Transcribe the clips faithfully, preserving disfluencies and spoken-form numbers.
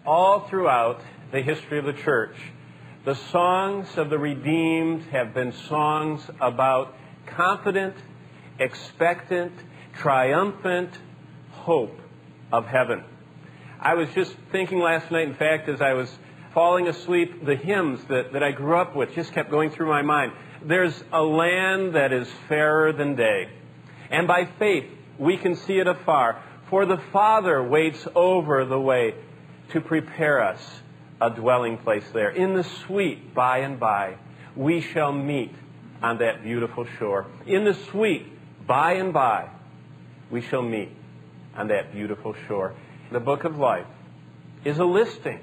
All throughout the history of the church, the songs of the redeemed have been songs about confident, expectant, triumphant hope of heaven. I was just thinking last night, in fact, as I was falling asleep, the hymns that, that I grew up with just kept going through my mind. There's a land that is fairer than day, and by faith we can see it afar, for the Father waits over the way to prepare us a dwelling place there. In the sweet by and by, we shall meet on that beautiful shore. In the sweet by and by, we shall meet on that beautiful shore. The book of life is a listing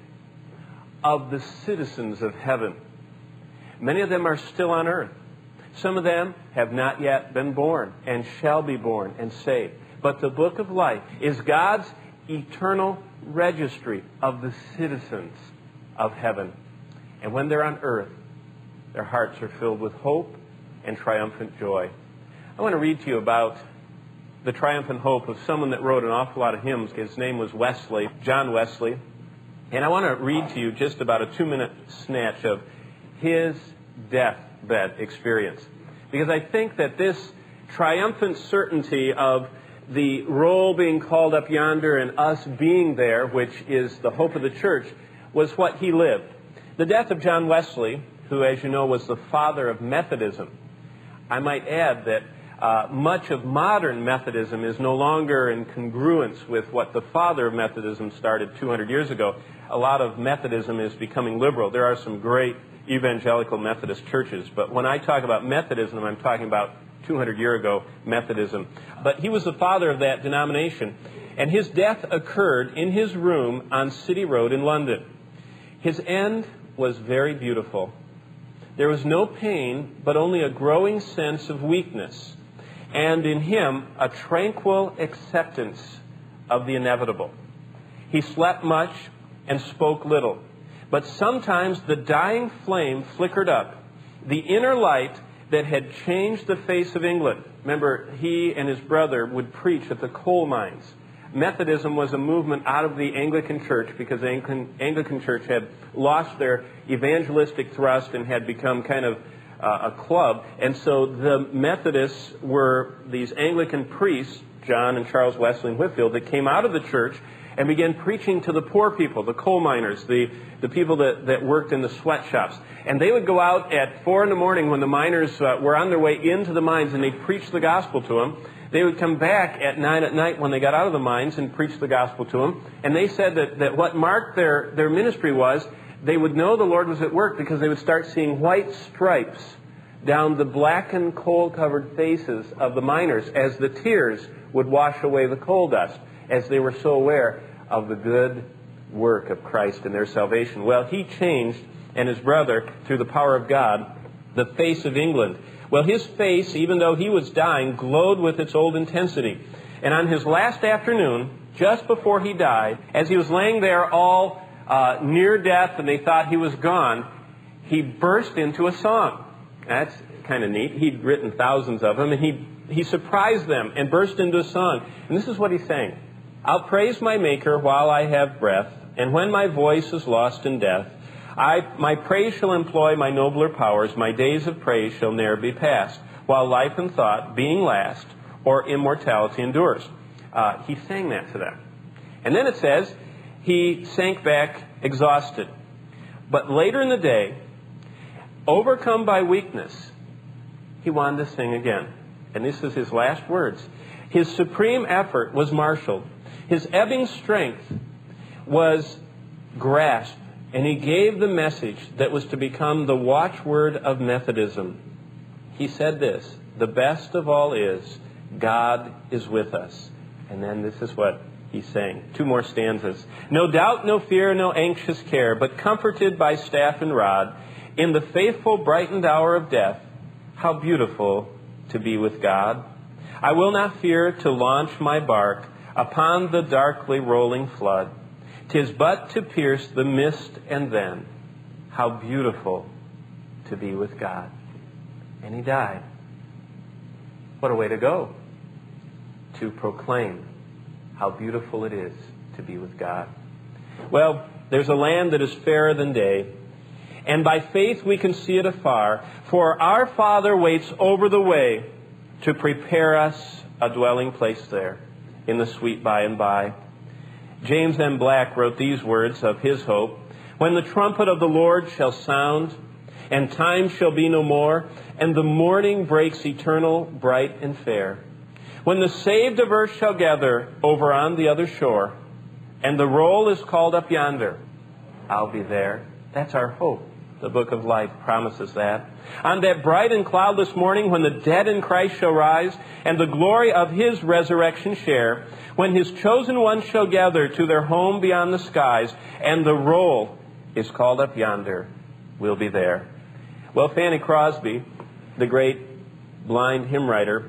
of the citizens of heaven. Many of them are still on earth. Some of them have not yet been born and shall be born and saved. But the book of life is God's eternal registry of the citizens of heaven. And when they're on earth, their hearts are filled with hope and triumphant joy. I want to read to you about the triumphant hope of someone that wrote an awful lot of hymns. His name was Wesley, John Wesley. And I want to read to you just about a two-minute snatch of his deathbed experience. Because I think that this triumphant certainty of the roll being called up yonder and us being there, which is the hope of the church, was what he lived. The death of John Wesley, who, as you know, was the father of Methodism. I might add that uh, much of modern Methodism is no longer in congruence with what the father of Methodism started two hundred years ago. A lot of Methodism is becoming liberal. There are some great evangelical Methodist churches, but when I talk about Methodism, I'm talking about two hundred year ago Methodism. But he was the father of that denomination, and his death occurred in his room on City Road in London. His end was very beautiful. There was no pain, but only a growing sense of weakness, and in him a tranquil acceptance of the inevitable. He slept much and spoke little, but sometimes the dying flame flickered up, the inner light that had changed the face of England. Remember, he and his brother would preach at the coal mines. Methodism was a movement out of the Anglican Church because the Anglican, Anglican Church had lost their evangelistic thrust and had become kind of uh, a club. And so the Methodists were these Anglican priests, John and Charles Wesley and Whitefield, that came out of the church and began preaching to the poor people, the coal miners, the, the people that, that worked in the sweatshops. And they would go out at four in the morning when the miners uh, were on their way into the mines, and they'd preach the gospel to them. They would come back at nine at night when they got out of the mines and preach the gospel to them. And they said that, that what marked their, their ministry was they would know the Lord was at work because they would start seeing white stripes down the blackened, coal-covered faces of the miners as the tears would wash away the coal dust, as they were so aware of the good work of Christ and their salvation. Well, he changed, and his brother, through the power of God, the face of England. Well, his face, even though he was dying, glowed with its old intensity. And on his last afternoon, just before he died, as he was laying there all uh, near death and they thought he was gone, he burst into a song. That's kind of neat. He'd written thousands of them, and he, he surprised them and burst into a song. And this is what he sang. I'll praise my Maker while I have breath, and when my voice is lost in death, I, my praise shall employ my nobler powers, my days of praise shall ne'er be past, while life and thought, being last, or immortality endures. Uh, he sang that to them. And then it says, he sank back exhausted. But later in the day, overcome by weakness, he wanted to sing again. And this is his last words. His supreme effort was marshaled. His ebbing strength was grasped. And he gave the message that was to become the watchword of Methodism. He said this, the best of all is, God is with us. And then this is what he sang. Two more stanzas. No doubt, no fear, no anxious care, but comforted by staff and rod, in the faithful brightened hour of death, how beautiful to be with God. I will not fear to launch my bark upon the darkly rolling flood. 'Tis but to pierce the mist, and then, how beautiful to be with God. And he died. What a way to go, to proclaim how beautiful it is to be with God. Well, There's a land that is fairer than day, and by faith we can see it afar. For our Father waits over the way to prepare us a dwelling place there in the sweet by and by. James M. Black wrote these words of his hope. When the trumpet of the Lord shall sound, and time shall be no more, and the morning breaks eternal, bright and fair. When the saved of earth shall gather over on the other shore, and the roll is called up yonder, I'll be there. That's our hope. The Book of Life promises that. On that bright and cloudless morning, when the dead in Christ shall rise, and the glory of His resurrection share, when His chosen ones shall gather to their home beyond the skies, and the roll is called up yonder, we'll be there. Well, Fanny Crosby, the great blind hymn writer,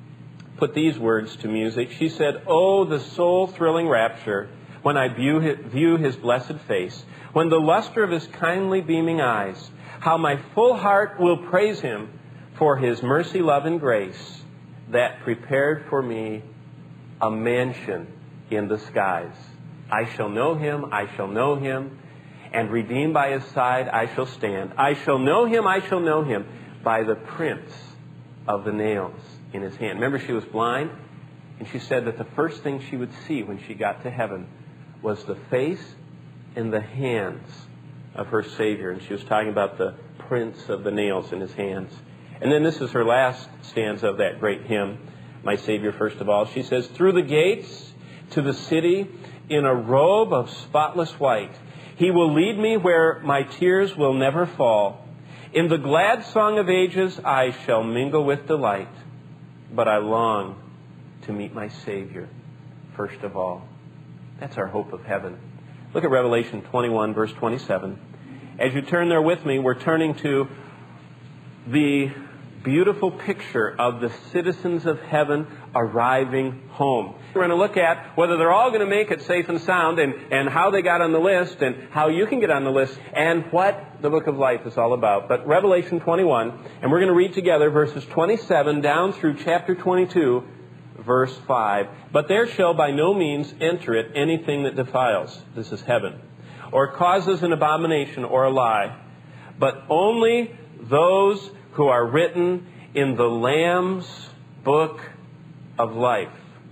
put these words to music. She said, "Oh, the soul-thrilling rapture when I view his, view his blessed face, when the luster of His kindly beaming eyes, how my full heart will praise Him for His mercy, love, and grace that prepared for me a mansion in the skies. I shall know Him, I shall know Him, and redeemed by His side I shall stand. I shall know Him, I shall know Him, by the prints of the nails in His hand." Remember, she was blind, and she said that the first thing she would see when she got to heaven was the face and the hands of her Savior. And she was talking about the prints of the nails in His hands. And then this is her last stanza of that great hymn, "My Savior First of All." She says, "Through the gates to the city in a robe of spotless white, He will lead me where my tears will never fall. In the glad song of ages I shall mingle with delight. But I long to meet my Savior first of all." That's our hope of heaven. Look at Revelation twenty-one, verse twenty-seven. As you turn there with me, we're turning to the beautiful picture of the citizens of heaven arriving home. We're going to look at whether they're all going to make it safe and sound, and, and how they got on the list, and how you can get on the list, and what the Book of Life is all about. But Revelation twenty-one, and we're going to read together verses twenty-seven down through chapter twenty-two, verse five. "But there shall by no means enter it anything that defiles," this is heaven, "or causes an abomination or a lie, but only those who are written in the Lamb's book of life."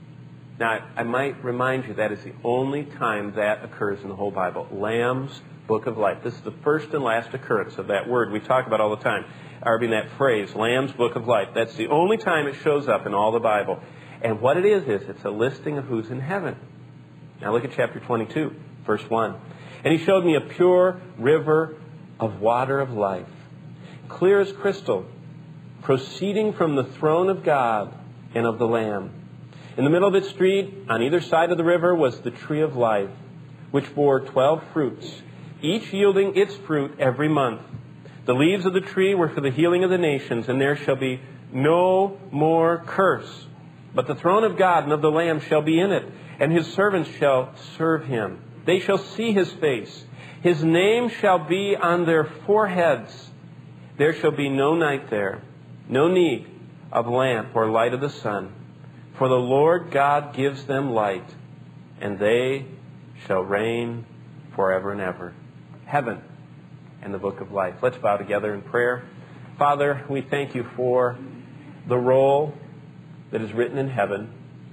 Now, I might remind you that is the only time that occurs in the whole Bible. Lamb's book of life. This is the first and last occurrence of that word we talk about all the time. Or being that phrase, Lamb's book of life. That's the only time it shows up in all the Bible. And what it is, is it's a listing of who's in heaven. Now look at chapter twenty-two, verse one. "And He showed me a pure river of water of life, clear as crystal, proceeding from the throne of God and of the Lamb. In the middle of its street, on either side of the river, was the tree of life, which bore twelve fruits, each yielding its fruit every month. The leaves of the tree were for the healing of the nations, and there shall be no more curse. But the throne of God and of the Lamb shall be in it, and His servants shall serve Him. They shall see His face. His name shall be on their foreheads. There shall be no night there, no need of lamp or light of the sun. For the Lord God gives them light, and they shall reign forever and ever." Heaven and the book of life. Let's bow together in prayer. Father, we thank You for the roll that is written in heaven.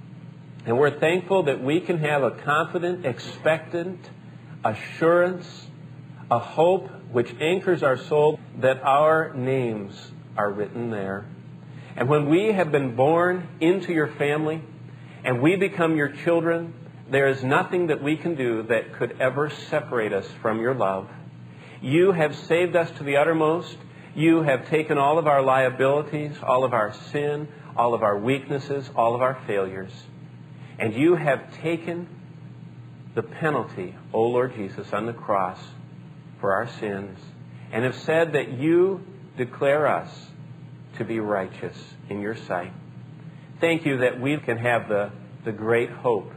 And we're thankful that we can have a confident, expectant assurance, a hope which anchors our soul that our names are written there. And when we have been born into Your family and we become Your children, there is nothing that we can do that could ever separate us from Your love. You have saved us to the uttermost. You have taken all of our liabilities, all of our sin, all of our weaknesses, all of our failures. And You have taken the penalty, O Lord Jesus, on the cross for our sins, and have said that You declare us to be righteous in Your sight. Thank You that we can have the, the great hope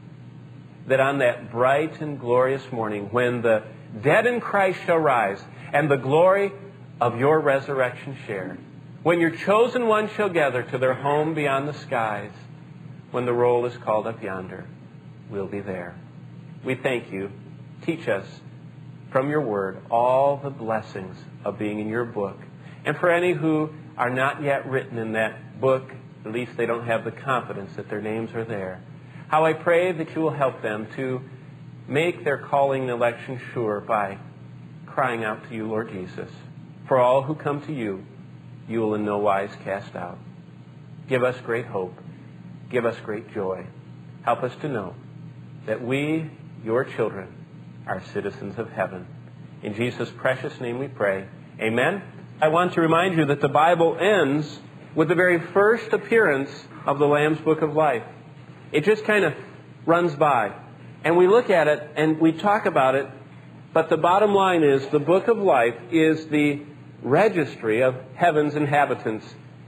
that on that bright and glorious morning, when the dead in Christ shall rise, and the glory of Your resurrection share, when Your chosen ones shall gather to their home beyond the skies, when the roll is called up yonder, we'll be there. We thank You. Teach us from your word all the blessings of being in your book. And for any who are not yet written in that book, at least they don't have the confidence that their names are there, how I pray that you will help them to make their calling and election sure by crying out to you, Lord Jesus. For all who come to you, you will in no wise cast out. Give us great hope. Give us great joy. Help us to know that we, your children, are citizens of heaven. In Jesus' precious name we pray. Amen. I want to remind you that the Bible ends with the very first appearance of the Lamb's Book of Life. It just kind of runs by. And we look at it and we talk about it, but the bottom line is the Book of Life is the registry of heaven's inhabitants.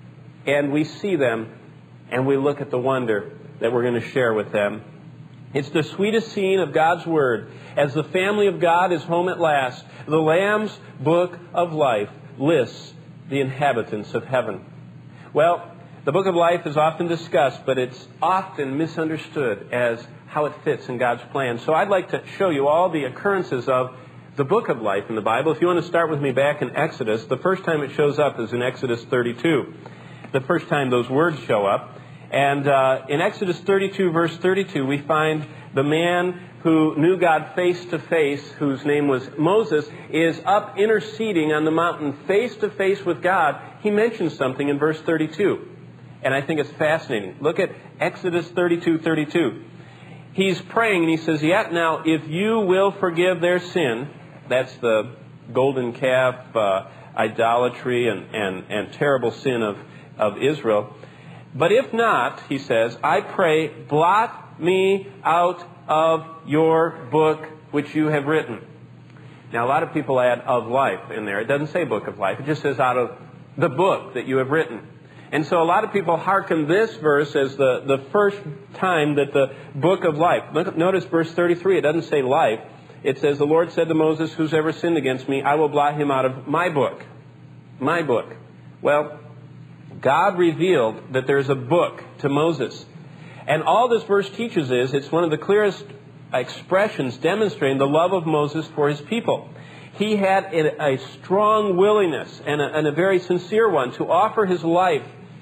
And we see them and we look at the wonder that we're going to share with them. It's the sweetest scene of God's Word. As the family of God is home at last, the Lamb's Book of Life lists the inhabitants of heaven. Well, the Book of Life is often discussed, but it's often misunderstood as how it fits in God's plan. So I'd like to show you all the occurrences of the Book of Life in the Bible. If you want to start with me back in Exodus, the first time it shows up is in Exodus thirty-two. The first time those words show up. And uh, in Exodus thirty-two, verse thirty-two, we find the man who knew God face to face, whose name was Moses, is up interceding on the mountain face to face with God. He mentions something in verse thirty-two. And I think it's fascinating. Look at Exodus thirty-two, thirty-two. He's praying and he says, "Yet now, if you will forgive their sin," that's the golden calf, uh, idolatry, and, and, and terrible sin of, of Israel. "But if not," he says, "I pray, blot me out of your book which you have written." Now, a lot of people add "of life" in there. It doesn't say "book of life." It just says "out of the book that you have written." And so a lot of people hearken this verse as the, the first time that the book of life. Look, notice verse thirty-three. It doesn't say life. It says, "The Lord said to Moses, who's ever sinned against me, I will blot him out of my book." My book. Well, God revealed that there's a book to Moses. And all this verse teaches is, it's one of the clearest expressions demonstrating the love of Moses for his people. He had a, a strong willingness and a, and a very sincere one to offer his life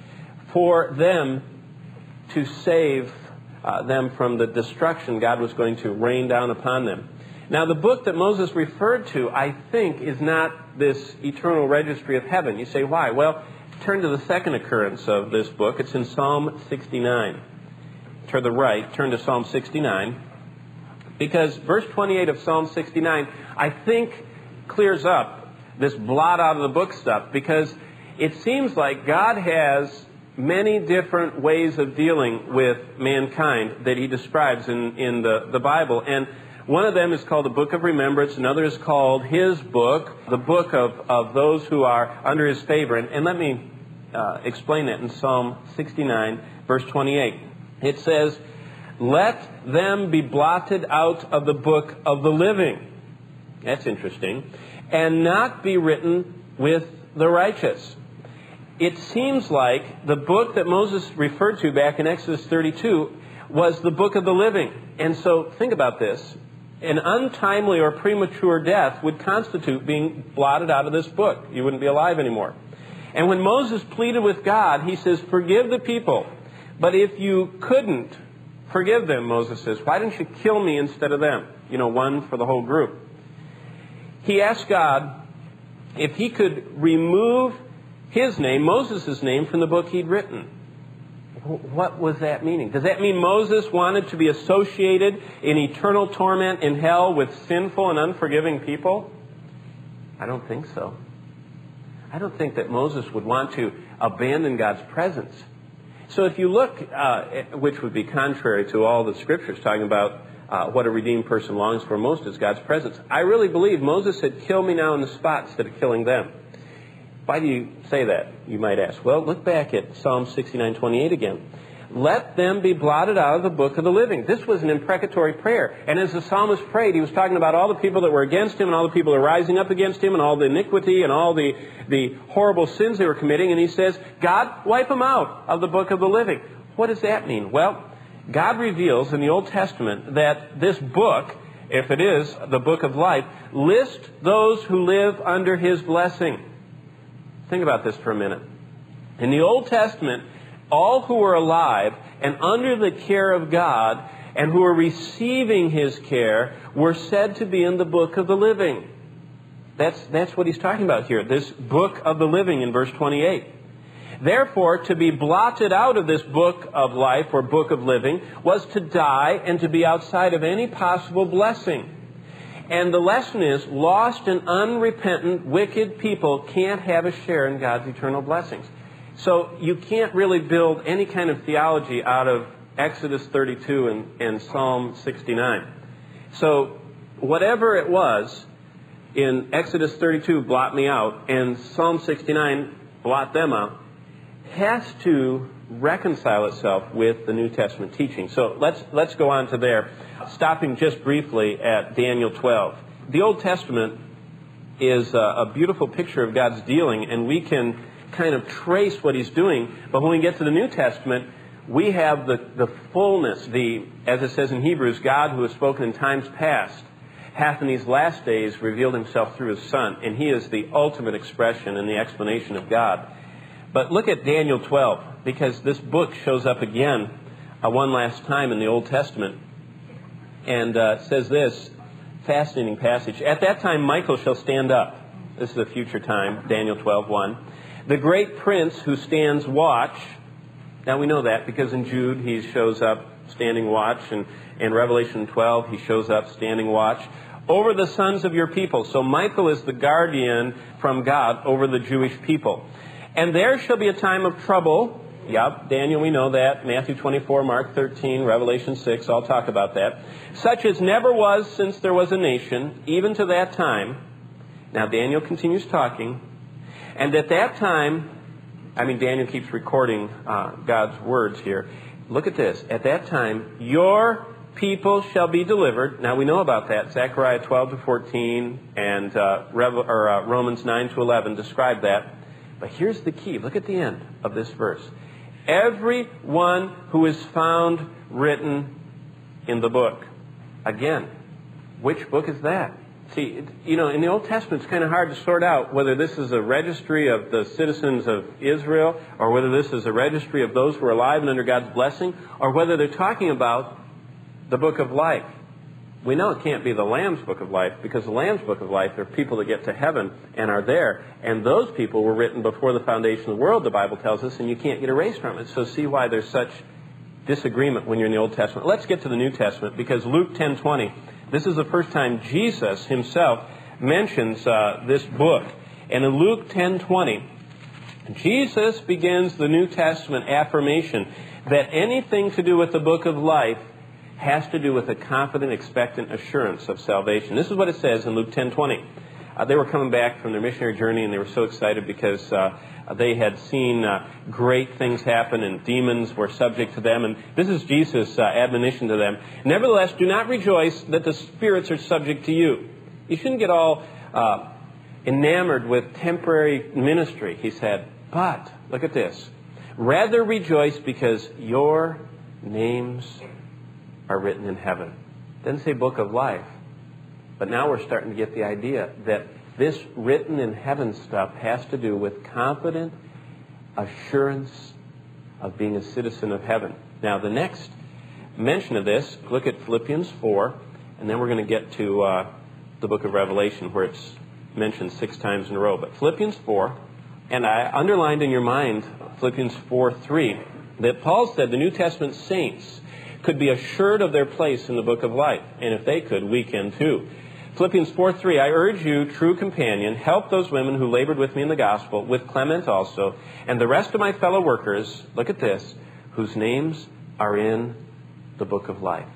for them, to save uh, them from the destruction God was going to rain down upon them. Now, the book that Moses referred to, I think, is not this eternal registry of heaven. You say, why? Well, turn to the second occurrence of this book. It's in Psalm sixty-nine. To the right, turn to Psalm sixty-nine. Because verse twenty-eight of Psalm sixty-nine, I think, clears up this blot out of the book stuff. Because it seems like God has many different ways of dealing with mankind that he describes in, in the, the Bible. And one of them is called the Book of Remembrance. Another is called his book, the book of, of those who are under his favor. And, and let me uh, explain that in Psalm sixty-nine, verse twenty-eight. It says, "Let them be blotted out of the book of the living." That's interesting. "And not be written with the righteous." It seems like the book that Moses referred to back in Exodus thirty-two was the book of the living. And so think about this. An untimely or premature death would constitute being blotted out of this book. You wouldn't be alive anymore. And when Moses pleaded with God, he says, "Forgive the people. But if you couldn't forgive them," Moses says, "why didn't you kill me instead of them?" You know, one for the whole group. He asked God if he could remove his name, Moses' name, from the book he'd written. What was that meaning? Does that mean Moses wanted to be associated in eternal torment in hell with sinful and unforgiving people? I don't think so. I don't think that Moses would want to abandon God's presence. So if you look, uh, which would be contrary to all the scriptures talking about uh, what a redeemed person longs for most is God's presence, I really believe Moses said, "Kill me now on the spot," instead of killing them. Why do you say that, you might ask? Well, look back at Psalm sixty-nine twenty-eight again. "Let them be blotted out of the book of the living." This was an imprecatory prayer. And as the psalmist prayed, he was talking about all the people that were against him and all the people that were rising up against him and all the iniquity and all the, the horrible sins they were committing. And he says, "God, wipe them out of the book of the living." What does that mean? Well, God reveals in the Old Testament that this book if it is the book of life, list those who live under His blessing. Think about this for a minute. In the Old Testament, all who were alive and under the care of God and who were receiving His care were said to be in the book of the living. That's, that's what he's talking about here, this book of the living in verse twenty-eight. Therefore, to be blotted out of this book of life or book of living was to die and to be outside of any possible blessing. And the lesson is, lost and unrepentant, wicked people can't have a share in God's eternal blessings. So you can't really build any kind of theology out of Exodus thirty-two and, and Psalm sixty-nine. So whatever it was in Exodus thirty-two, blot me out, and Psalm sixty-nine, blot them out, has to reconcile itself with the New Testament teaching. So let's let's go on to there, stopping just briefly at Daniel twelve. The Old Testament is a, a beautiful picture of God's dealing, and we can kind of trace what He's doing. But when we get to the New Testament, we have the, the fullness, the, as it says in Hebrews, God who has spoken in times past hath in these last days revealed Himself through His Son, and He is the ultimate expression and the explanation of God. But look at Daniel twelve, because this book shows up again uh, one last time in the Old Testament. And uh, it says this, fascinating passage. At that time Michael shall stand up. This is a future time, Daniel twelve one. The great prince who stands watch. Now we know that because in Jude he shows up standing watch, and in Revelation twelve he shows up standing watch over the sons of your people. So Michael is the guardian from God over the Jewish people. And there shall be a time of trouble. Yep, Daniel, we know that. Matthew twenty-four, Mark thirteen, Revelation six, I'll talk about that. Such as never was since there was a nation, even to that time. Now Daniel continues talking. And at that time, I mean, Daniel keeps recording uh, God's words here. Look at this. At that time, your people shall be delivered. Now we know about that. Zechariah twelve to fourteen and uh, Revel- or, uh, Romans nine to eleven describe that. But here's the key. Look at the end of this verse. Every one who is found written in the book. Again, which book is that? See, you know, in the Old Testament, it's kind of hard to sort out whether this is a registry of the citizens of Israel or whether this is a registry of those who are alive and under God's blessing, or whether they're talking about the book of life. We know it can't be the Lamb's book of life, because the Lamb's book of life are people that get to heaven and are there. And those people were written before the foundation of the world, the Bible tells us, and you can't get erased from it. So see why there's such disagreement when you're in the Old Testament. Let's get to the New Testament, because Luke ten twenty, this is the first time Jesus Himself mentions uh, this book. And in Luke ten twenty, Jesus begins the New Testament affirmation that anything to do with the book of life has to do with a confident, expectant assurance of salvation. This is what it says in Luke ten twenty. Uh, they were coming back from their missionary journey, and they were so excited because uh, they had seen uh, great things happen, and demons were subject to them. And this is Jesus' uh, admonition to them. Nevertheless, do not rejoice that the spirits are subject to you. You shouldn't get all uh, enamored with temporary ministry, he said. But, look at this. Rather rejoice because your names are written in heaven. It doesn't say book of life. But now we're starting to get the idea that this written in heaven stuff has to do with confident assurance of being a citizen of heaven. Now the next mention of this, look at Philippians four, and then we're going to get to uh, the book of Revelation where it's mentioned six times in a row. But Philippians four, and I underlined in your mind Philippians four three, that Paul said the New Testament saints could be assured of their place in the book of life. And if they could, we can too. Philippians four three, I urge you, true companion, help those women who labored with me in the gospel, with Clement also, and the rest of my fellow workers, look at this, whose names are in the book of life.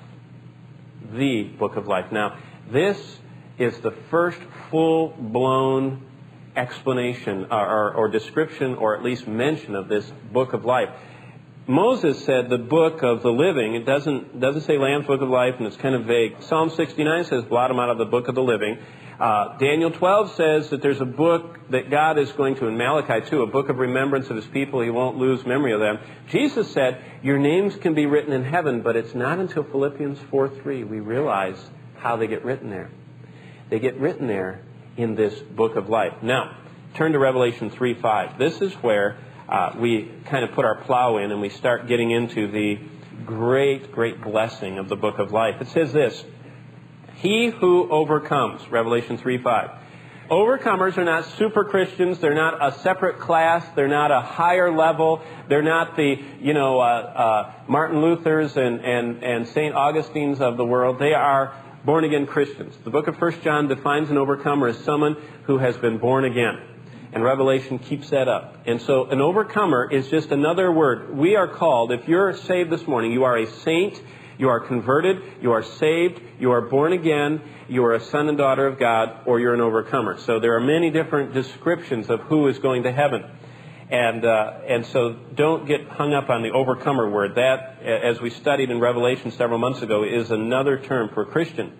The book of life. Now, this is the first full-blown explanation or, or, or description or at least mention of this book of life. Moses said the book of the living. It doesn't doesn't say Lamb's book of life, and it's kind of vague. Psalm sixty-nine says blot them out of the book of the living. Uh, Daniel twelve says that there's a book that God is going to, in Malachi two, a book of remembrance of His people. He won't lose memory of them. Jesus said your names can be written in heaven, but it's not until Philippians four three we realize how they get written there. They get written there in this book of life. Now, turn to Revelation three five. This is where uh, we kind of put our plow in and we start getting into the great, great blessing of the book of life. It says this, he who overcomes, Revelation three five. Overcomers are not super Christians. They're not a separate class. They're not a higher level. They're not the, you know, uh, uh, Martin Luther's and, and, and Saint Augustine's of the world. They are born-again Christians. The book of First John defines an overcomer as someone who has been born again. And Revelation keeps that up. And so an overcomer is just another word. We are called, if you're saved this morning, you are a saint, you are converted, you are saved, you are born again, you are a son and daughter of God, or you're an overcomer. So there are many different descriptions of who is going to heaven. And uh, and so don't get hung up on the overcomer word. That, as we studied in Revelation several months ago, is another term for Christian.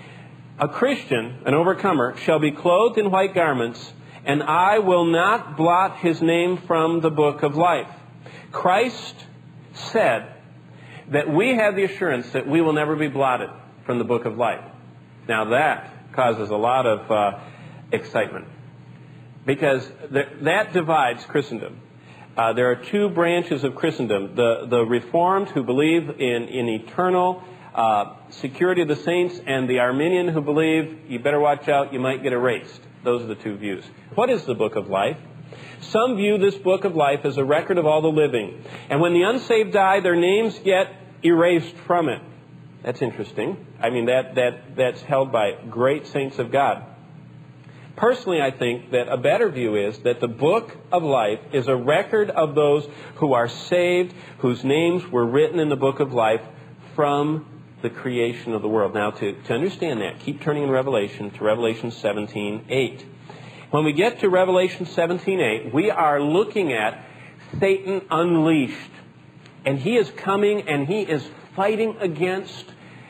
A Christian, an overcomer, shall be clothed in white garments, and I will not blot his name from the book of life. Christ said that we have the assurance that we will never be blotted from the book of life. Now that causes a lot of uh, excitement, because th- that divides Christendom. Uh, there are two branches of Christendom. The, the Reformed, who believe in, in eternal uh, security of the saints, and the Arminian, who believe you better watch out, you might get erased. Those are the two views. What is the book of life? Some view this book of life as a record of all the living. And when the unsaved die, their names get erased from it. That's interesting. I mean, that, that that's held by great saints of God. Personally, I think that a better view is that the book of life is a record of those who are saved, whose names were written in the book of life from the creation of the world. Now, to, to understand that, keep turning in Revelation to Revelation seventeen eight. When we get to Revelation seventeen eight, we are looking at Satan unleashed. And he is coming and he is fighting against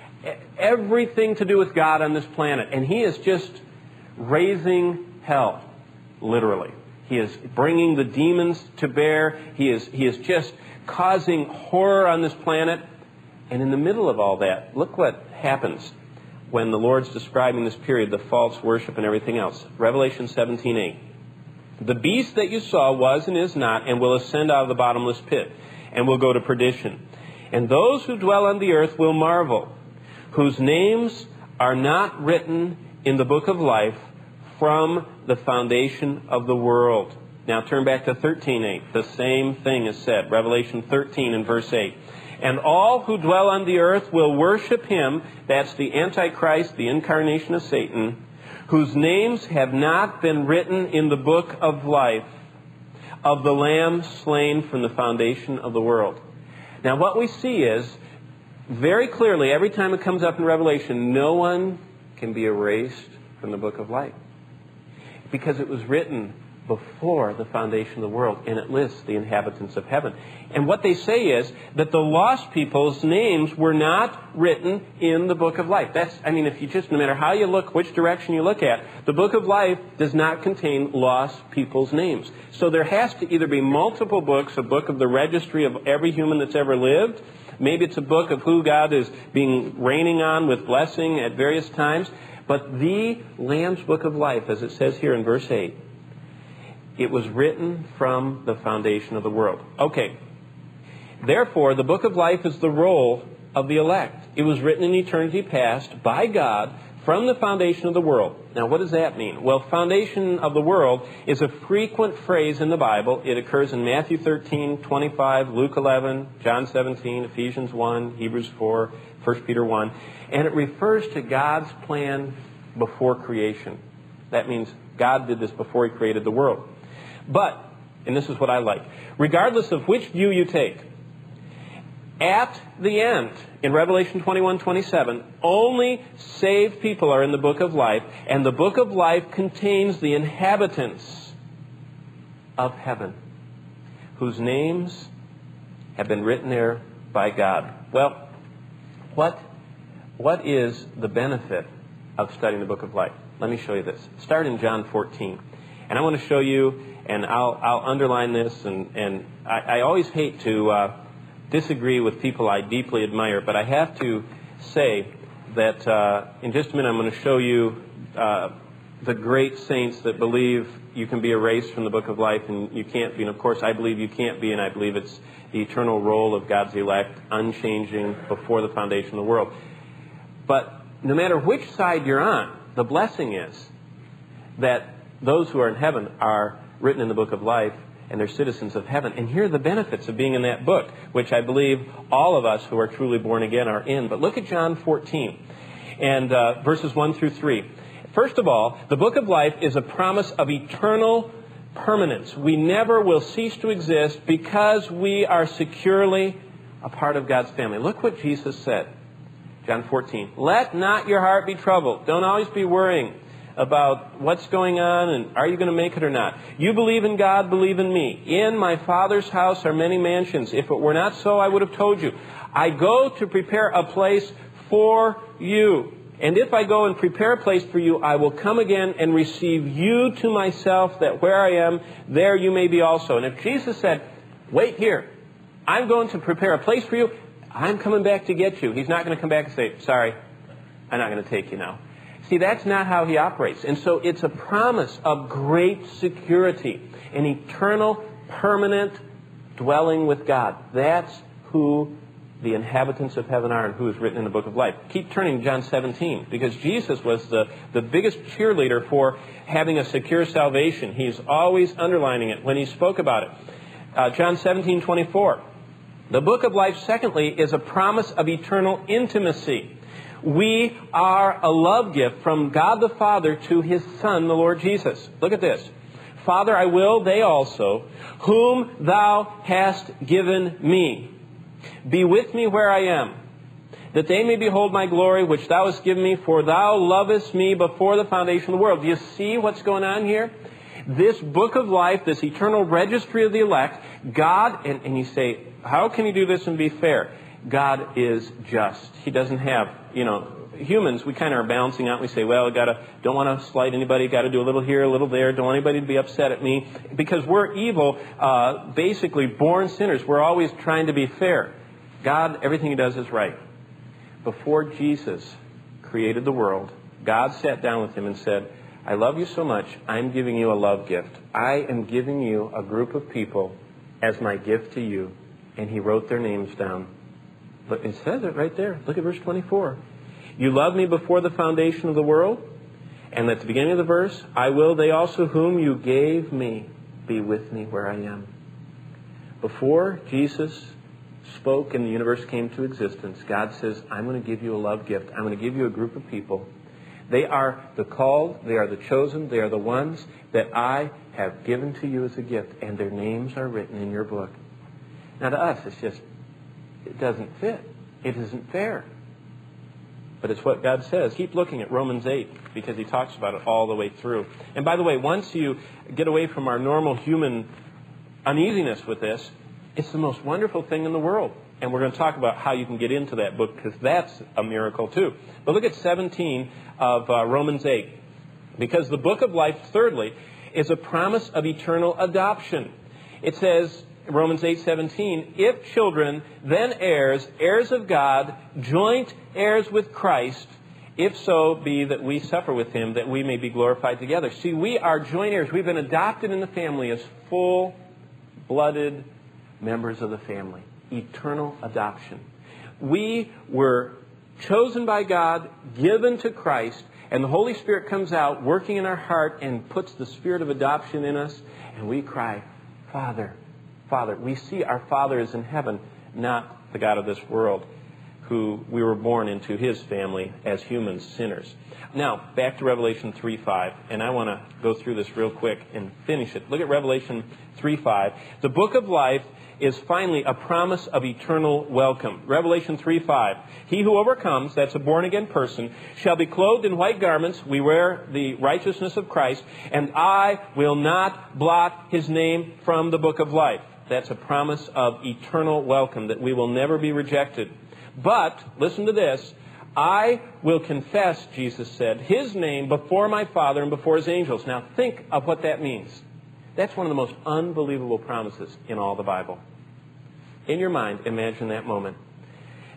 everything to do with God on this planet. And he is just raising hell, literally. He is bringing the demons to bear. He is, he is just causing horror on this planet. And in the middle of all that, look what happens when the Lord's describing this period, the false worship and everything else. Revelation seventeen eight. The beast that you saw was and is not, and will ascend out of the bottomless pit, and will go to perdition. And those who dwell on the earth will marvel, whose names are not written in the book of life from the foundation of the world. Now turn back to thirteen eight. The same thing is said. Revelation thirteen and verse eight. And all who dwell on the earth will worship him, that's the Antichrist, the incarnation of Satan, whose names have not been written in the book of life of the Lamb slain from the foundation of the world. Now what we see is, very clearly, every time it comes up in Revelation, no one can be erased from the book of life. Because it was written before the foundation of the world, and it lists the inhabitants of heaven. And what they say is that the lost people's names were not written in the book of life. That's, I mean, if you just, no matter how you look, which direction you look at, the book of life does not contain lost people's names. So there has to either be multiple books, a book of the registry of every human that's ever lived. Maybe it's a book of who God is being raining on with blessing at various times. But the Lamb's book of life, as it says here in verse eight, it was written from the foundation of the world. Okay. Therefore, the book of life is the roll of the elect. It was written in eternity past by God from the foundation of the world. Now, what does that mean? Well, foundation of the world is a frequent phrase in the Bible. It occurs in Matthew thirteen, twenty-five, Luke eleven, John seventeen, Ephesians one, Hebrews four, First Peter one. And it refers to God's plan before creation. That means God did this before he created the world. But, and this is what I like, regardless of which view you take, at the end, in Revelation twenty-one twenty-seven, only saved people are in the book of life, and the book of life contains the inhabitants of heaven, whose names have been written there by God. Well, what, what is the benefit of studying the book of life? Let me show you this. Start in John fourteen. And I want to show you, and I'll, I'll underline this, and, and I, I always hate to uh, disagree with people I deeply admire, but I have to say that uh, in just a minute I'm going to show you uh, the great saints that believe you can be erased from the book of life and you can't be. And of course I believe you can't be, and I believe it's the eternal role of God's elect, unchanging before the foundation of the world. But no matter which side you're on, the blessing is that those who are in heaven are written in the book of life, and they're citizens of heaven. And here are the benefits of being in that book, which I believe all of us who are truly born again are in. But look at John fourteen, and uh, verses one through three. First of all, the book of life is a promise of eternal permanence. We never will cease to exist because we are securely a part of God's family. Look what Jesus said. John fourteen. Let not your heart be troubled. Don't always be worrying about what's going on and are you going to make it or not. You believe in God, believe in me. In my Father's house are many mansions. If it were not so, I would have told you. I go to prepare a place for you. And if I go and prepare a place for you, I will come again and receive you to myself, that where I am, there you may be also. And if Jesus said, wait here, I'm going to prepare a place for you, I'm coming back to get you. He's not going to come back and say, sorry, I'm not going to take you now. See, that's not how He operates. And so it's a promise of great security, an eternal, permanent dwelling with God. That's who the inhabitants of heaven are and who is written in the book of life. Keep turning to John seventeen, because Jesus was the, the biggest cheerleader for having a secure salvation. He's always underlining it when He spoke about it. Uh, John seventeen twenty-four. The book of life, secondly, is a promise of eternal intimacy. We are a love gift from God the Father to His Son, the Lord Jesus. Look at this. Father, I will, they also, whom Thou hast given me, be with me where I am, that they may behold my glory, which Thou hast given me, for Thou lovest me before the foundation of the world. Do you see what's going on here? This book of life, this eternal registry of the elect, God, and, and you say, how can He do this and be fair? God is just. He doesn't have, you know, humans, we kind of are balancing out. We say, well, gotta, don't want to slight anybody, got to do a little here, a little there, don't want anybody to be upset at me. Because we're evil, uh, basically born sinners. We're always trying to be fair. God, everything He does is right. Before Jesus created the world, God sat down with Him and said, I love you so much, I'm giving you a love gift. I am giving you a group of people as my gift to you. And He wrote their names down. But it says it right there. Look at verse twenty-four. You loved me before the foundation of the world. And at the beginning of the verse, I will, they also whom you gave me, be with me where I am. Before Jesus spoke and the universe came to existence, God says, I'm going to give you a love gift. I'm going to give you a group of people. They are the called, they are the chosen, they are the ones that I have given to you as a gift. And their names are written in your book. Now to us, it's just, it doesn't fit. It isn't fair. But it's what God says. Keep looking at Romans eight, because He talks about it all the way through. And by the way, once you get away from our normal human uneasiness with this, it's the most wonderful thing in the world. And we're going to talk about how you can get into that book, because that's a miracle too. But look at seventeen of uh, Romans eight. Because the book of life, thirdly, is a promise of eternal adoption. It says, Romans eight seventeen, if children, then heirs, heirs of God, joint heirs with Christ, if so be that we suffer with Him, that we may be glorified together. See, we are joint heirs. We've been adopted in the family as full-blooded members of the family. Eternal adoption. We were chosen by God, given to Christ, and the Holy Spirit comes out, working in our heart, and puts the spirit of adoption in us, and we cry, Father, Father. We see our Father is in heaven, not the God of this world, who we were born into His family as humans, sinners. Now, back to Revelation three five, and I want to go through this real quick and finish it. Look at Revelation three five. The book of life is finally a promise of eternal welcome. Revelation three five. He who overcomes, that's a born-again person, shall be clothed in white garments. We wear the righteousness of Christ. And I will not blot his name from the book of life. That's a promise of eternal welcome, that we will never be rejected. But, listen to this, I will confess, Jesus said, His name before my Father and before His angels. Now think of what that means. That's one of the most unbelievable promises in all the Bible. In your mind, imagine that moment.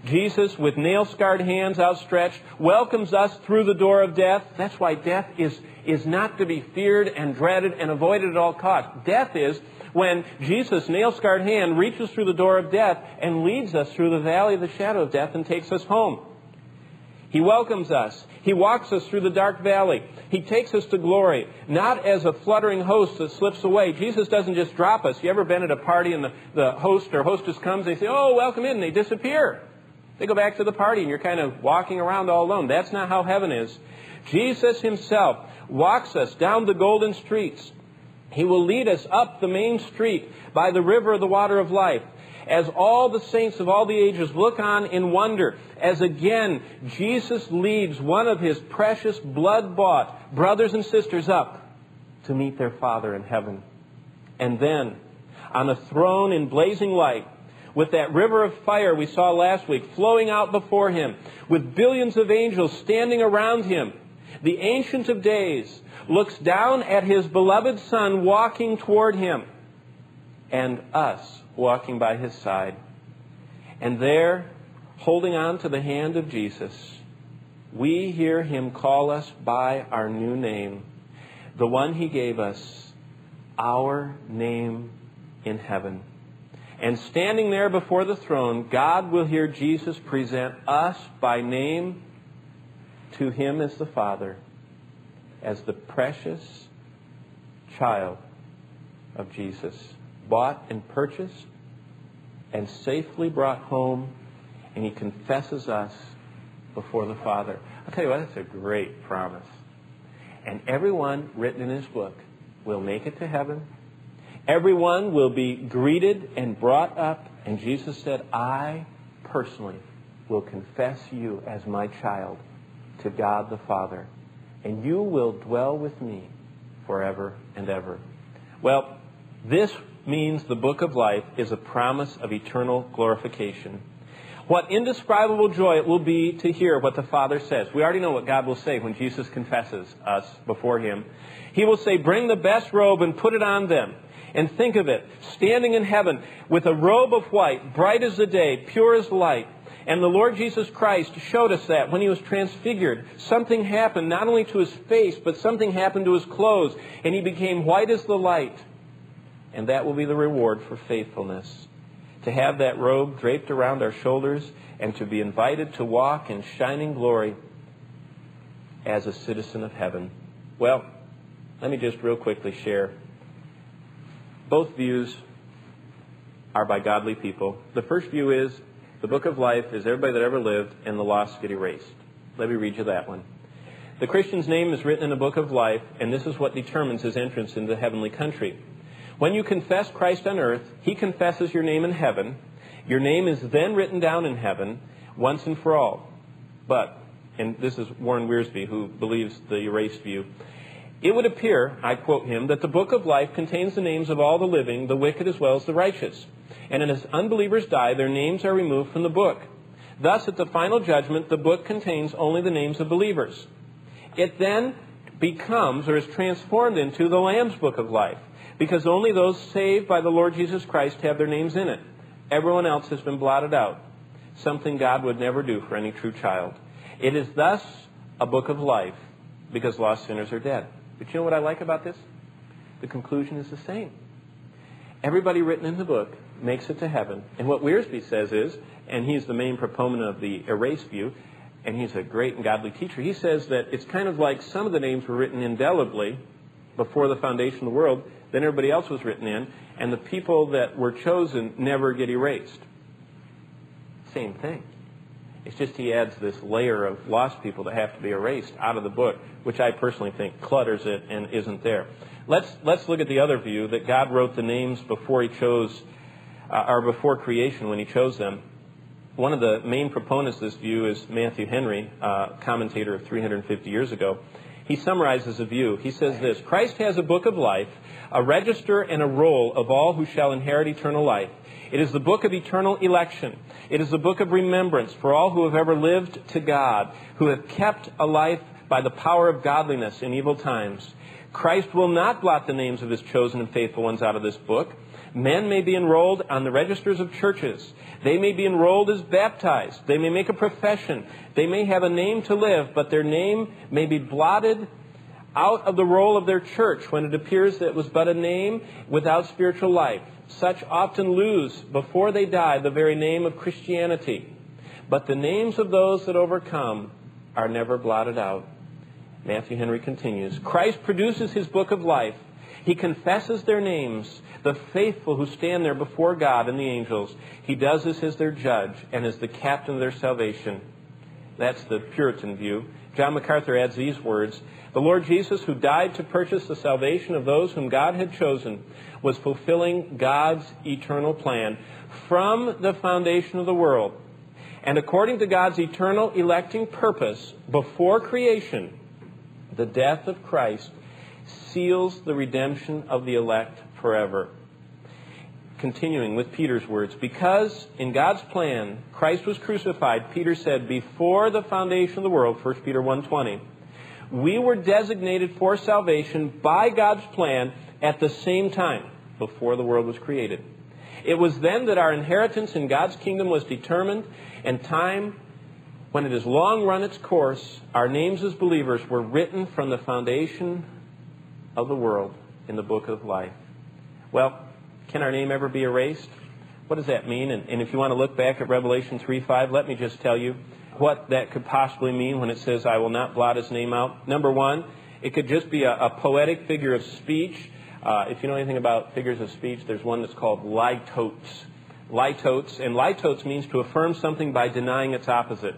Jesus, with nail-scarred hands outstretched, welcomes us through the door of death. That's why death is, is not to be feared and dreaded and avoided at all costs. Death is when Jesus' nail-scarred hand reaches through the door of death and leads us through the valley of the shadow of death and takes us home. He welcomes us. He walks us through the dark valley. He takes us to glory, not as a fluttering host that slips away. Jesus doesn't just drop us. You ever been at a party and the, the host or hostess comes and they say, "Oh, welcome in," and they disappear. They go back to the party and you're kind of walking around all alone. That's not how heaven is. Jesus himself walks us down the golden streets. He will lead us up the main street by the river of the water of life, as all the saints of all the ages look on in wonder, as again Jesus leads one of his precious blood-bought brothers and sisters up to meet their Father in heaven. And then, on a throne in blazing light, with that river of fire we saw last week flowing out before him, with billions of angels standing around him, the Ancient of Days looks down at his beloved Son walking toward him, and us walking by his side. And there, holding on to the hand of Jesus, we hear him call us by our new name, the one he gave us, our name in heaven. And standing there before the throne, God will hear Jesus present us by name to him as the Father, as the precious child of Jesus, bought and purchased and safely brought home, and he confesses us before the Father. I'll tell you what, that's a great promise. And everyone written in his book will make it to heaven. Everyone will be greeted and brought up, and Jesus said, "I personally will confess you as my child to God the Father, and you will dwell with me forever and ever." Well, this means the book of life is a promise of eternal glorification. What indescribable joy it will be to hear what the Father says. We already know what God will say when Jesus confesses us before him. He will say, "Bring the best robe and put it on them." And think of it, standing in heaven with a robe of white, bright as the day, pure as light. And the Lord Jesus Christ showed us that when he was transfigured, something happened not only to his face, but something happened to his clothes, and he became white as the light. And that will be the reward for faithfulness. To have that robe draped around our shoulders and to be invited to walk in shining glory as a citizen of heaven. Well, let me just real quickly share. Both views are by godly people. The first view is the book of life is everybody that ever lived, and the lost get erased. Let me read you that one. The Christian's name is written in the book of life, and this is what determines his entrance into the heavenly country. When you confess Christ on earth, he confesses your name in heaven. Your name is then written down in heaven once and for all. But, and this is Warren Wiersbe, who believes the erased view, it would appear, I quote him, that the book of life contains the names of all the living, the wicked as well as the righteous. And as unbelievers die, their names are removed from the book. Thus, at the final judgment, the book contains only the names of believers. It then becomes, or is transformed into, the Lamb's book of life, because only those saved by the Lord Jesus Christ have their names in it. Everyone else has been blotted out, something God would never do for any true child. It is thus a book of life, because lost sinners are dead. But you know what I like about this? The conclusion is the same. Everybody written in the book makes it to heaven. And what Wiersbe says is, and he's the main proponent of the erased view, and he's a great and godly teacher, he says that it's kind of like some of the names were written indelibly before the foundation of the world, then everybody else was written in, and the people that were chosen never get erased. Same thing. It's just he adds this layer of lost people that have to be erased out of the book, which I personally think clutters it and isn't there. Let's let's look at the other view, that God wrote the names before he chose, uh, or before creation when he chose them. One of the main proponents of this view is Matthew Henry, uh, commentator of three hundred fifty years ago. He summarizes the view. He says this: Christ has a book of life, a register and a roll of all who shall inherit eternal life. It is the book of eternal election. It is the book of remembrance for all who have ever lived to God, who have kept a life by the power of godliness in evil times. Christ will not blot the names of his chosen and faithful ones out of this book, Men may be enrolled on the registers of churches. They may be enrolled as baptized. They may make a profession. They may have a name to live, but their name may be blotted out of the roll of their church when it appears that it was but a name without spiritual life. Such often lose, before they die, the very name of Christianity. But the names of those that overcome are never blotted out. Matthew Henry continues, Christ produces his book of life. He confesses their names, the faithful who stand there before God and the angels. He does this as their judge and as the captain of their salvation. That's the Puritan view. John MacArthur adds these words, the Lord Jesus, who died to purchase the salvation of those whom God had chosen, was fulfilling God's eternal plan from the foundation of the world. And according to God's eternal electing purpose, before creation, the death of Christ seals the redemption of the elect forever. Continuing with Peter's words, because in God's plan Christ was crucified, Peter said, before the foundation of the world, First Peter one twenty, we were designated for salvation by God's plan at the same time, before the world was created. It was then that our inheritance in God's kingdom was determined, and time, when it has long run its course, our names as believers were written from the foundation of the world in the book of life. Well, can our name ever be erased? What does that mean? And, and if you want to look back at Revelation three five, let me just tell you what that could possibly mean when it says, I will not blot his name out. Number one, it could just be a, a poetic figure of speech. Uh, if you know anything about figures of speech, there's one that's called litotes. Litotes, and litotes means to affirm something by denying its opposite.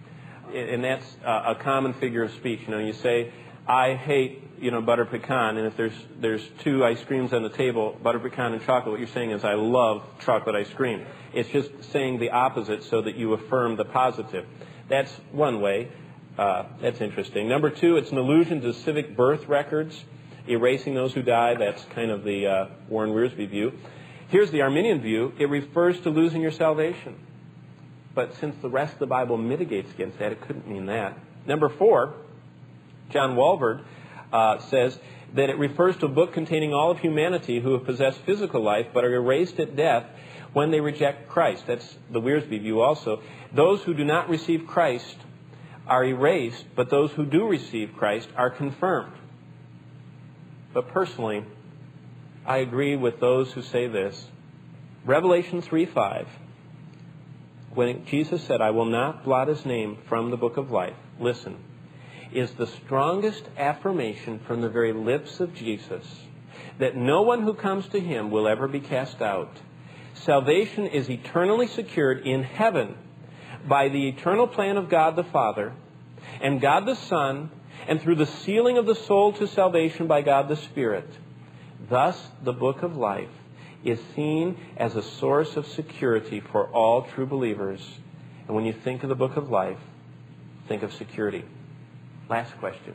And that's a common figure of speech. You know, you say, I hate, you know, butter pecan, and if there's there's two ice creams on the table, butter pecan and chocolate, what you're saying is, I love chocolate ice cream. It's just saying the opposite so that you affirm the positive. That's one way. Uh, that's interesting. Number two, it's an allusion to civic birth records, erasing those who die. That's kind of the uh, Warren Wiersbe view. Here's the Arminian view. It refers to losing your salvation. But since the rest of the Bible mitigates against that, it couldn't mean that. Number four, John Walvoord uh, says that it refers to a book containing all of humanity who have possessed physical life but are erased at death when they reject Christ. That's the Wiersbe view also. Those who do not receive Christ are erased, but those who do receive Christ are confirmed. But personally, I agree with those who say this. Revelation three five, when Jesus said, I will not blot his name from the book of life, listen, is the strongest affirmation from the very lips of Jesus that no one who comes to him will ever be cast out. Salvation is eternally secured in heaven by the eternal plan of God the Father and God the Son, and through the sealing of the soul to salvation by God the Spirit. Thus, the book of life is seen as a source of security for all true believers. And when you think of the book of life, think of security. Last question.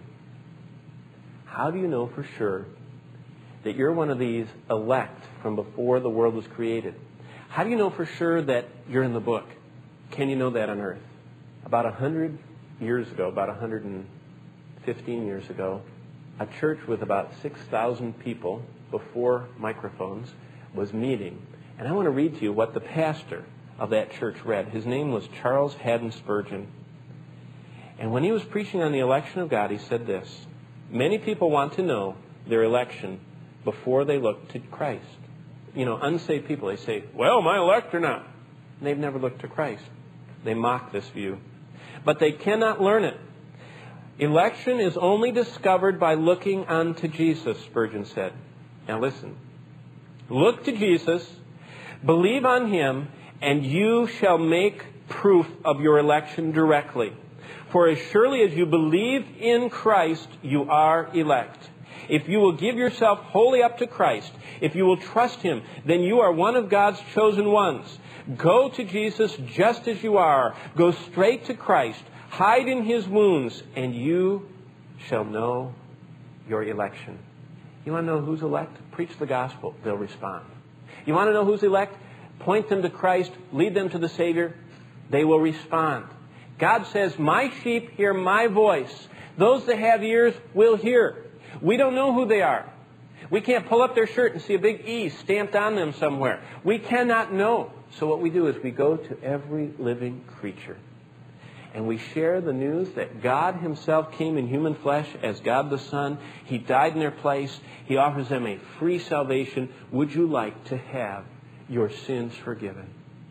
How do you know for sure that you're one of these elect from before the world was created? How do you know for sure that you're in the book? Can you know that on earth? About a hundred years ago, about one hundred fifteen years ago, a church with about six thousand people before microphones was meeting. And I want to read to you what the pastor of that church read. His name was Charles Haddon Spurgeon. And when he was preaching on the election of God, he said this: many people want to know their election before they look to Christ. You know, unsaved people, they say, well, am I elect or not? And they've never looked to Christ. They mock this view. But they cannot learn it. Election is only discovered by looking unto Jesus, Spurgeon said. Now listen. Look to Jesus, believe on him, and you shall make proof of your election directly. For as surely as you believe in Christ, you are elect. If you will give yourself wholly up to Christ, if you will trust him, then you are one of God's chosen ones. Go to Jesus just as you are. Go straight to Christ. Hide in his wounds, and you shall know your election. You want to know who's elect? Preach the gospel. They'll respond. You want to know who's elect? Point them to Christ. Lead them to the Savior. They will respond. God says, my sheep hear my voice. Those that have ears will hear. We don't know who they are. We can't pull up their shirt and see a big E stamped on them somewhere. We cannot know. So what we do is we go to every living creature and we share the news that God Himself came in human flesh as God the Son. He died in their place. He offers them a free salvation. Would you like to have your sins forgiven?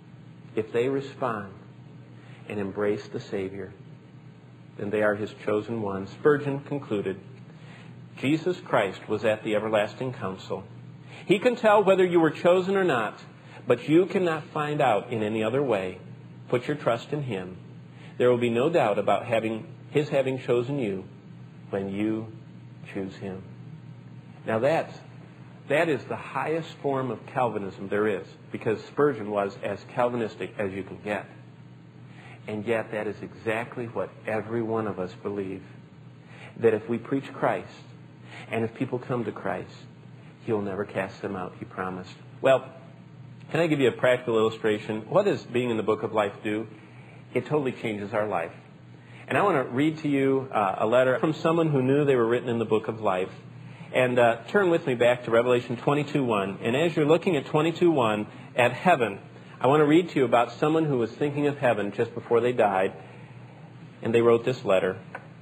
If they respond and embrace the Savior, then they are His chosen ones. Spurgeon concluded, Jesus Christ was at the everlasting council. He can tell whether you were chosen or not, but you cannot find out in any other way. Put your trust in Him. There will be no doubt about having His having chosen you when you choose Him. Now that's, that is the highest form of Calvinism there is, because Spurgeon was as Calvinistic as you can get. And yet that is exactly what every one of us believe. That if we preach Christ, and if people come to Christ, He'll never cast them out, He promised. Well, can I give you a practical illustration? What does being in the Book of Life do? It totally changes our life. And I want to read to you uh, a letter from someone who knew they were written in the Book of Life. And uh, turn with me back to Revelation twenty-two one. And as you're looking at twenty-two one, at heaven, I want to read to you about someone who was thinking of heaven just before they died. And they wrote this letter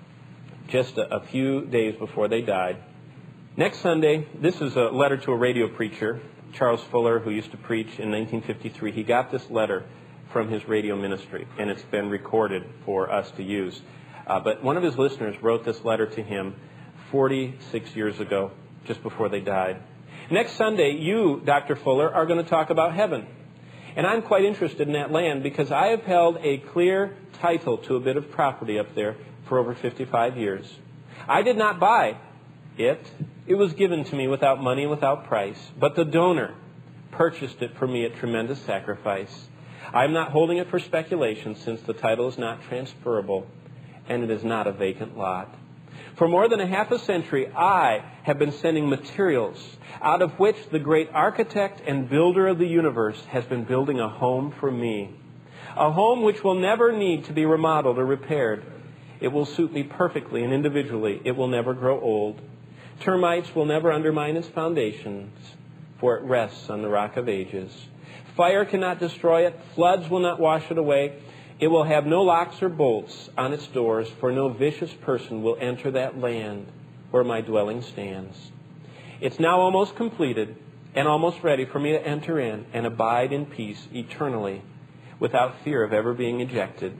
just a, a few days before they died. Next Sunday, this is a letter to a radio preacher, Charles Fuller, who used to preach in nineteen fifty-three. He got this letter from his radio ministry, and it's been recorded for us to use. Uh, but one of his listeners wrote this letter to him forty-six years ago, just before they died. Next Sunday, you, Doctor Fuller, are going to talk about heaven. And I'm quite interested in that land because I have held a clear title to a bit of property up there for over fifty-five years. I did not buy it. It was given to me without money and without price. But the donor purchased it for me at tremendous sacrifice. I am not holding it for speculation since the title is not transferable and it is not a vacant lot. For more than a half a century, I have been sending materials out of which the great architect and builder of the universe has been building a home for me. A home which will never need to be remodeled or repaired. It will suit me perfectly and individually. It will never grow old. Termites will never undermine its foundations, for it rests on the rock of ages. Fire cannot destroy it. Floods will not wash it away. It will have no locks or bolts on its doors, for no vicious person will enter that land where my dwelling stands. It's now almost completed and almost ready for me to enter in and abide in peace eternally without fear of ever being ejected.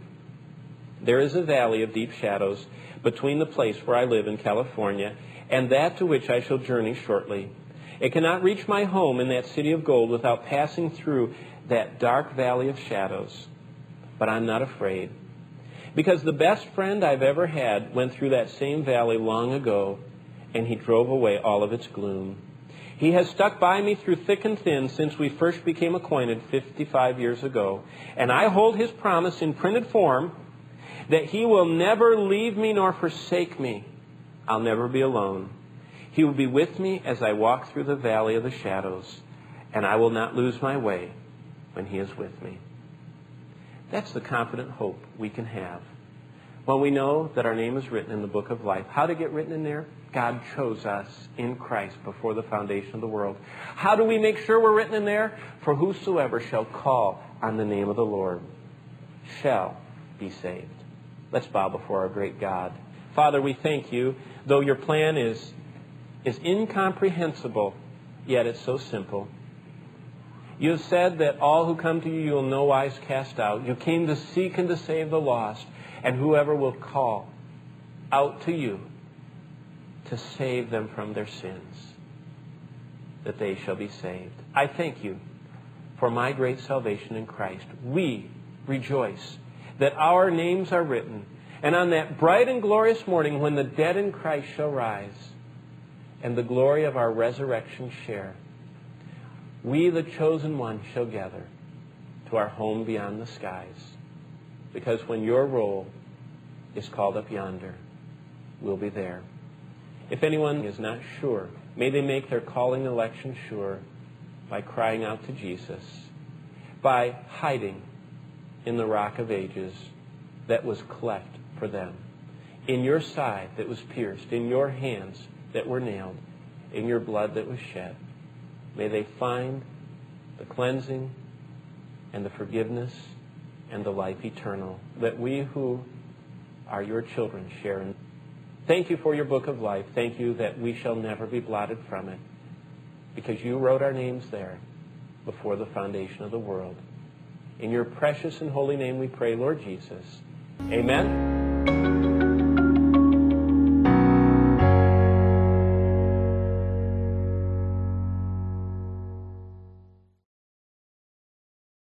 There is a valley of deep shadows between the place where I live in California and that to which I shall journey shortly. It cannot reach my home in that city of gold without passing through that dark valley of shadows. But I'm not afraid, because the best friend I've ever had went through that same valley long ago, and he drove away all of its gloom. He has stuck by me through thick and thin since we first became acquainted fifty-five years ago, and I hold his promise in printed form that he will never leave me nor forsake me. I'll never be alone. He will be with me as I walk through the valley of the shadows, and I will not lose my way when he is with me. That's the confident hope we can have when we know that our name is written in the book of life. How to get written in there? God chose us in Christ before the foundation of the world. How do we make sure we're written in there? For whosoever shall call on the name of the Lord shall be saved. Let's bow before our great God. Father, we thank you. Though your plan is, is incomprehensible, yet it's so simple. You have said that all who come to you, you will no wise cast out. You came to seek and to save the lost. And whoever will call out to you to save them from their sins, that they shall be saved. I thank you for my great salvation in Christ. We rejoice that our names are written. And on that bright and glorious morning when the dead in Christ shall rise and the glory of our resurrection share, we, the chosen one, shall gather to our home beyond the skies. Because when your roll is called up yonder, we'll be there. If anyone is not sure, may they make their calling election sure by crying out to Jesus, by hiding in the rock of ages that was cleft for them, in your side that was pierced, in your hands that were nailed, in your blood that was shed. May they find the cleansing and the forgiveness and the life eternal that we who are your children share in. Thank you for your book of life. Thank you that we shall never be blotted from it, because you wrote our names there before the foundation of the world. In your precious and holy name we pray, Lord Jesus. Amen.